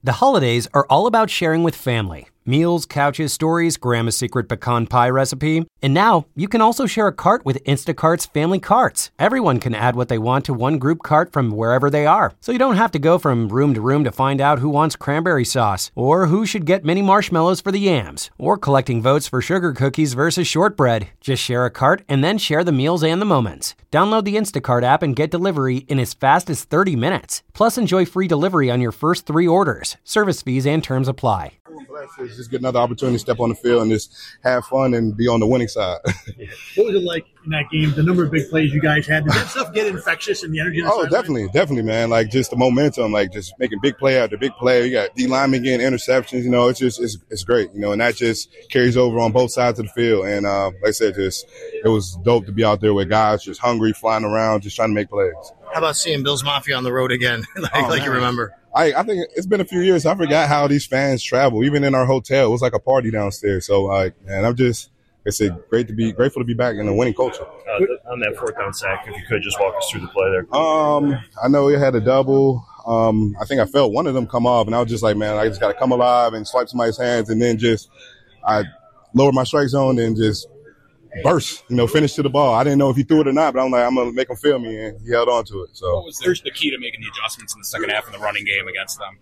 The holidays are all about sharing with family. Meals, couches, stories, Grandma's secret pecan pie recipe. And now, you can also share a cart with Instacart's Family Carts. Everyone can add what they want to one group cart from wherever they are. So you don't have to go from room to find out who wants cranberry sauce, or who should get mini marshmallows for the yams, or collecting votes for sugar cookies versus shortbread. Just share a cart and then share the meals and the moments. Download the Instacart app and get delivery in as fast as 30 minutes. Plus, enjoy free delivery on your first 3 orders. Service fees and terms apply. It's just get another opportunity to step on the field and just have fun and be on the winning side. What was it like in that game? The number of big plays you guys had. Did that stuff get infectious in the energy? Oh, definitely, man. Like just the momentum, like just making big play after big play. You got D linemen getting interceptions. You know, it's great. You know, and that just carries over on both sides of the field. And like I said, it was dope to be out there with guys just hungry, flying around, just trying to make plays. How about seeing Bills Mafia on the road again, like you remember? I think it's been a few years. I forgot how these fans travel. Even in our hotel, it was like a party downstairs. So, man, it's grateful to be back in a winning culture. On that fourth down sack, if you could just walk us through the play there. I know we had a double. I think I felt one of them come off, and I was just like, man, I just got to come alive and swipe somebody's hands, and then I lowered my strike zone and just burst, finish to the ball. I didn't know if he threw it or not, but I'm like, I'm going to make him feel me, and he held on to it. So, what was the key to making the adjustments in the second half of the running game against them?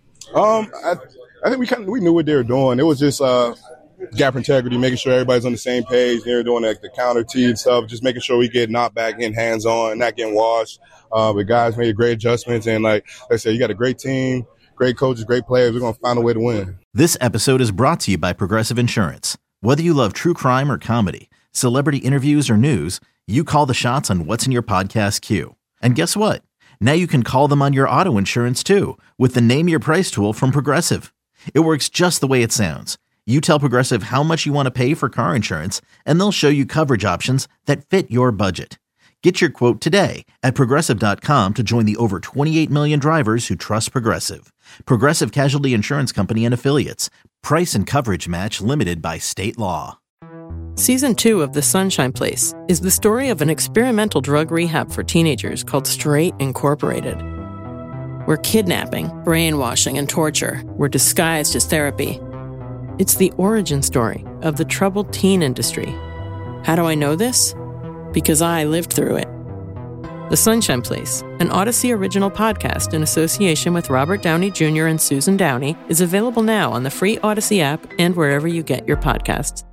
I think we knew what they were doing. It was just gap integrity, making sure everybody's on the same page. They were doing the counter tee and stuff, just making sure we get knocked back, getting hands on, not getting washed. But guys made great adjustments, and like I said, you got a great team, great coaches, great players. We're going to find a way to win. This episode is brought to you by Progressive Insurance. Whether you love true crime or comedy, celebrity interviews or news, you call the shots on what's in your podcast queue. And guess what? Now you can call them on your auto insurance too with the Name Your Price tool from Progressive. It works just the way it sounds. You tell Progressive how much you want to pay for car insurance, and they'll show you coverage options that fit your budget. Get your quote today at Progressive.com to join the over 28 million drivers who trust Progressive. Progressive Casualty Insurance Company and Affiliates. Price and coverage match limited by state law. Season 2 of The Sunshine Place is the story of an experimental drug rehab for teenagers called Straight Incorporated, where kidnapping, brainwashing, and torture were disguised as therapy. It's the origin story of the troubled teen industry. How do I know this? Because I lived through it. The Sunshine Place, an Odyssey original podcast in association with Robert Downey Jr. and Susan Downey, is available now on the free Odyssey app and wherever you get your podcasts.